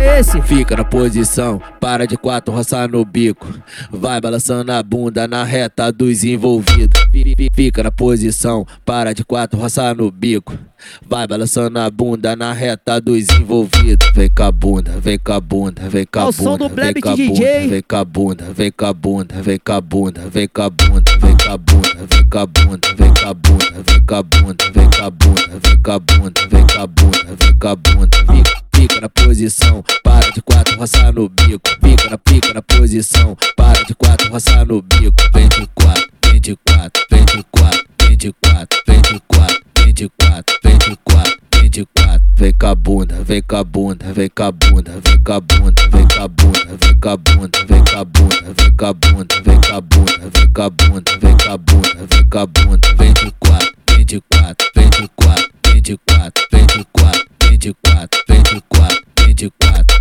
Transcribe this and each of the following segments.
é esse? Fica na posição, para de quatro, roça no bico. Vai balançando a bunda na reta dos envolvidos. Fica na posição, para de quatro, roça no bico. Vai balançando a bunda na reta dos envolvidos. Vem com a bunda, vem com a bunda, vem com a bunda, vem com a bunda, vem com a bunda, vem com a bunda, vem com a bunda, vem com a bunda, vem com a bunda, vem com a bunda, vem com a bunda, vem com a bunda, vem com a bunda, vem com a bunda, vem com a bunda, vem com a bunda. Fica na posição, para de quatro, roça no bico. Fica na posição, para de quatro, roça no bico. Vem de quatro, vem de quatro, vem de quatro, vem de quatro, vem de quatro, vem de quatro, vem de quatro, vem de quatro. Vem com a bunda, vem com a bunda, vem com a bunda, vem com a bunda, vem com a bunda, vem com a bunda, vem com a bunda, vem com a bunda, vem com a bunda, vem com a bunda, vem com a bunda, vem com a bunda. Vem de quatro, vem de quatro, vem de quatro, vem de quatro, vem de quatro, vem de quatro, vem de quatro, vem de quatro.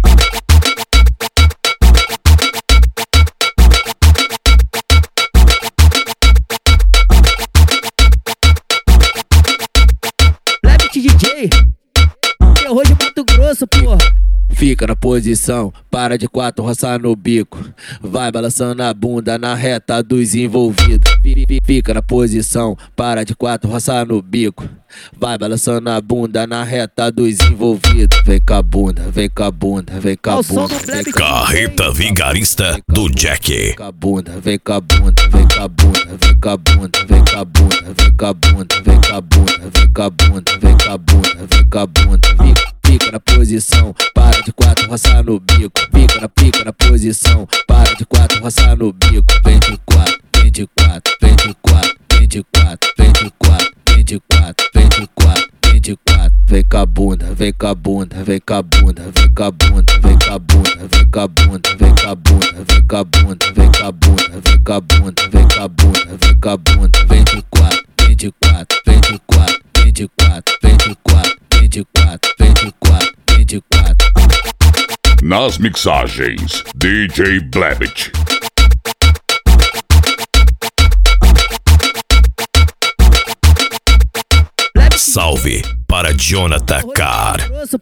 DJ, terror de Mato Grosso, porra. Fica na posição, para de quatro, roça no bico. Vai balançando a bunda na reta dos envolvidos. Fica na posição, para de quatro, roça no bico. Vai balançando a bunda na reta dos envolvidos. Vem com a bunda, vem com a bunda, vem com a bunda. Carreta Vigarista do Jack. Vem com a bunda, vem com a bunda, vem com a bunda, vem com a bunda, vem com a bunda, vem com a bunda, vem com a bunda, vem com a bunda, vem com a bunda, vem com a bunda. Fica na posição, para de quatro, roça no bico. Fica na posição, para de quatro, roça no bico. Vem de quatro, vem de quatro, vem de quatro, vem de quatro, vem de quatro, vem de quatro, vem de quatro, vem de quatro. Vem com a bunda, vem com a bunda, vem com a bunda, vem com a bunda, vem com a bunda, vem com a bunda, vem com a bunda, vem com a bunda, vem com a bunda, vem com a bunda, vem com a bunda, vem com a bunda. Vem de quatro, vem de quatro, vem de quatro, vem de quatro, vem de quatro, vem de quatro, vem de quatro, vem de quatro. Nas mixagens, DJ Blebit. Salve para Jonathan Carr.